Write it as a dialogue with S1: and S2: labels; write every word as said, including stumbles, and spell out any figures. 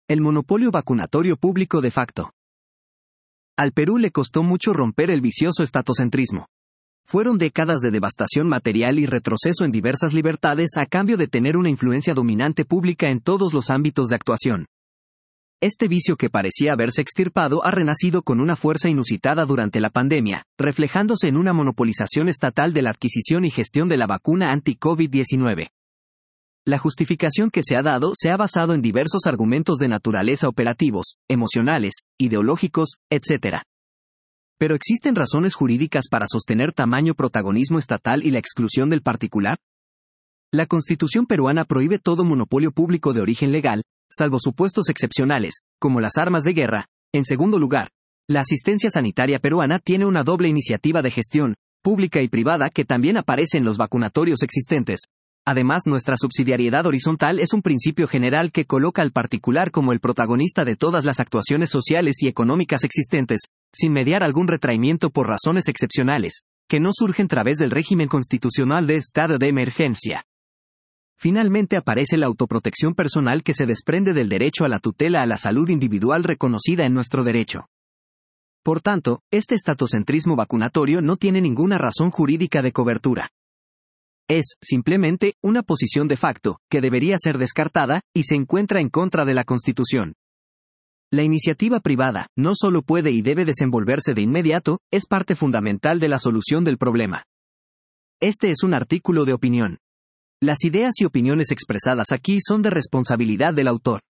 S1: El monopolio vacunatorio público de facto. Al Perú le costó mucho romper el vicioso estatocentrismo. Fueron décadas de devastación material y retroceso en diversas libertades a cambio de tener una influencia dominante pública en todos los ámbitos de actuación. Este vicio que parecía haberse extirpado ha renacido con una fuerza inusitada durante la pandemia, reflejándose en una monopolización estatal de la adquisición y gestión de la vacuna anti-COVID diecinueve. La justificación que se ha dado se ha basado en diversos argumentos de naturaleza operativos, emocionales, ideológicos, etcétera. ¿Pero existen razones jurídicas para sostener tamaño protagonismo estatal y la exclusión del particular? La Constitución peruana prohíbe todo monopolio público de origen legal, salvo supuestos excepcionales, como las armas de guerra. En segundo lugar, la asistencia sanitaria peruana tiene una doble iniciativa de gestión, pública y privada, que también aparece en los vacunatorios existentes. Además, nuestra subsidiariedad horizontal es un principio general que coloca al particular como el protagonista de todas las actuaciones sociales y económicas existentes, sin mediar algún retraimiento por razones excepcionales, que no surgen a través del régimen constitucional de estado de emergencia. Finalmente aparece la autoprotección personal que se desprende del derecho a la tutela a la salud individual reconocida en nuestro derecho. Por tanto, este estatocentrismo vacunatorio no tiene ninguna razón jurídica de cobertura. Es, simplemente, una posición de facto, que debería ser descartada, y se encuentra en contra de la Constitución. La iniciativa privada, no solo puede y debe desenvolverse de inmediato, es parte fundamental de la solución del problema. Este es un artículo de opinión. Las ideas y opiniones expresadas aquí son de responsabilidad del autor.